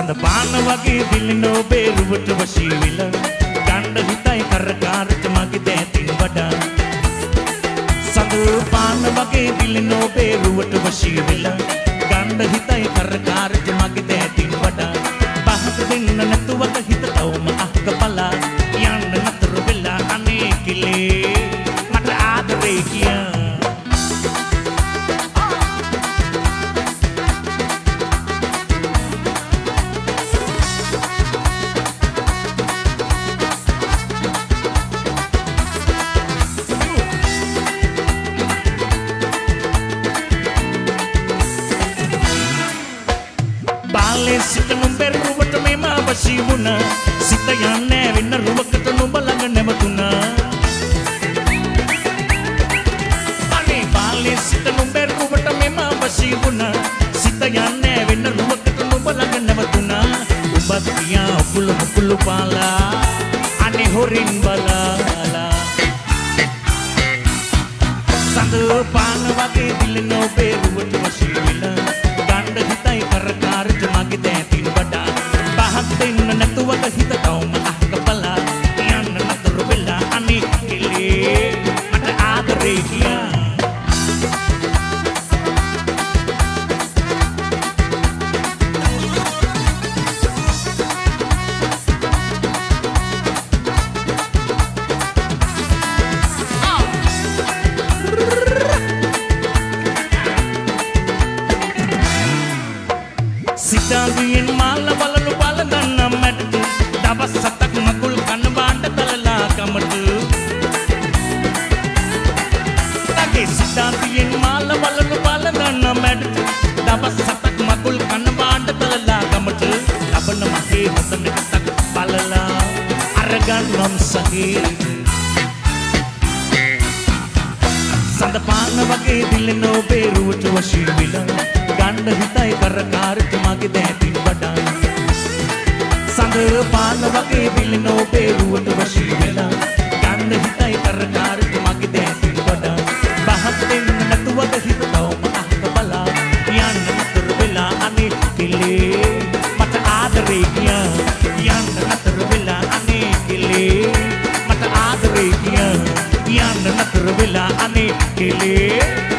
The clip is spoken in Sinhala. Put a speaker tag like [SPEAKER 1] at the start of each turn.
[SPEAKER 1] සඳපාන වගේ දිලින ඔබේ රුවට වශී වෙලා ගණ්ඩ හිතයි කරකාරට මගේ දෑතින් වඩා සඳපාන වගේ දිලින ඔබේ රුවට වශී වෙලා ගණ්ඩ හිතයි කරකාරට මගේ දෑතින් වඩා පහත දෙන්න නැතුවක හිත තවම අහක පලා යන්න නතර වෙලා අනේ කිලේ මට ආදරේ කියා සිත නුඹේ රුවට මෙම වශී වුණා සිත යන්නේ වෙන රුවකට නුඹ ළඟ නැවතුණා අනේ බාලේ සිත නුඹේ රුවට මෙම වශී වුණා සිත යන්නේ වෙන රුවකට නුඹ ළඟ නැවතුණා ඔබත් කියා කුළු පාලා අනේ හොරින් බලාලා සඳ පාන වගේ දිලින ඔබේ රුවට වශී වෙලා ගණ්ඩ හිතයි කරකාරට මගේ දෑතින් වඩා පහත් දෙන්න නැතුවක හිත තවම අහක බලා යන්න නතර වෙලා අනේ කිලේ මට ආදරේ කියා සිතාගියෙන් මාල බලලු බලගන්න මැටට දවස් 7ක් මකුල් කන බාණ්ඩ තලලා කමට තගේ සිතාගියෙන් මාල බලලු බලගන්න මැටට දවස් 7ක් මකුල් කන බාණ්ඩ තලලා කමට ලබන මගේ හොඳ මෙතක් බලලා අරගන්නම් සහේ සඳපාන වගේ දිලින ඔබේ රුවට වශී වෙලා ගණ්ඩ හිතයි කරකාරට මගේ දෑතින් වඩා සඳපාන වගේ දිලින ඔබේ රුවට වශී වෙලා ගණ්ඩ හිතයි කරකාරට මගේ දෑතින් වඩා පහත් දෙන්න නැතුවක හිත තවම අහක බලා යන්න නතර වෙලා අනේ කිලේ මට ආදරේ කියා යන්න නතර වෙලා අනේ කිලේ මට ආදරේ කියා යන්න නතර වෙලා අනේ කිලේ